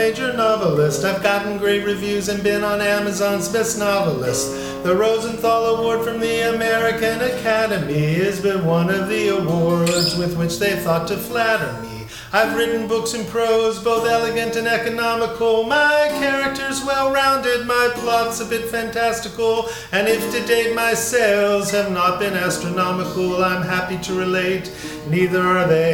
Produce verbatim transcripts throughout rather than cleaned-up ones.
major novelist. I've gotten great reviews and been on Amazon's best novelist. The Rosenthal Award from the American Academy is but one of the awards with which they thought to flatter me. I've written books in prose, both elegant and economical. My character's well-rounded, my plot's a bit fantastical. And if to date my sales have not been astronomical, I'm happy to relate, neither are they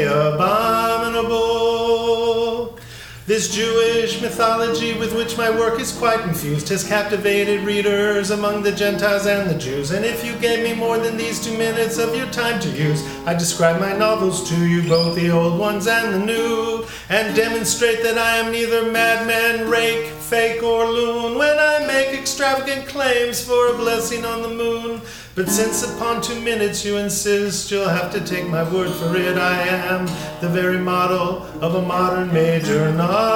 abominable. This Jewish mythology with which my work is quite infused has captivated readers among the Gentiles and the Jews. And if you gave me more than these two minutes of your time to use, I'd describe my novels to you, both the old ones and the new, and demonstrate that I am neither madman, rake, fake, or loon when I make extravagant claims for a blessing on the moon. But since upon two minutes you insist, you'll have to take my word for it. I am the very model of a modern major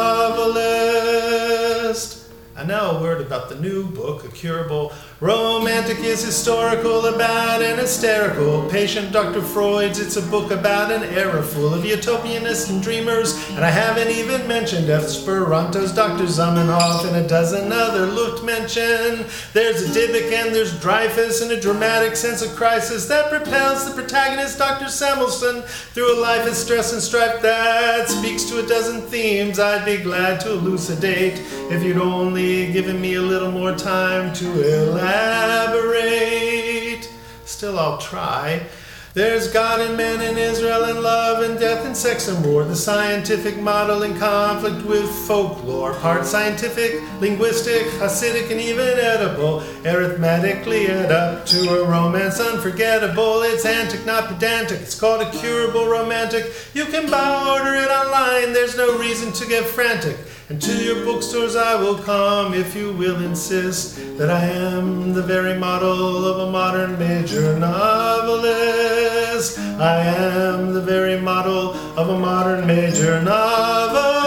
novelist. And now a word about the new book, A Curable Romantic, is historical about an hysterical patient, Doctor Freud's. It's a book about an era full of utopianists and dreamers. And I haven't even mentioned Esperanto's Doctor Zamenhof and a dozen other Luftmenschen. There's a Dybbuk and there's Dreyfus and a dramatic sense of crisis that propels the protagonist, Doctor Samuelson, through a life of stress and strife that speaks to a dozen themes I'd be glad to elucidate if you'd only given me a little more time to elaborate. Still, I'll try. There's God and man and Israel and love and death and sex and war. The scientific model in conflict with folklore. Part scientific, linguistic, Hasidic, and even edible. Arithmetically add up to a romance unforgettable. It's antic, not pedantic. It's called A Curable Romantic. You can buy or order it online. There's no reason to get frantic. And to your bookstores I will come if you will insist that I am the very model of a modern major novelist. I am the very model of a modern major novelist.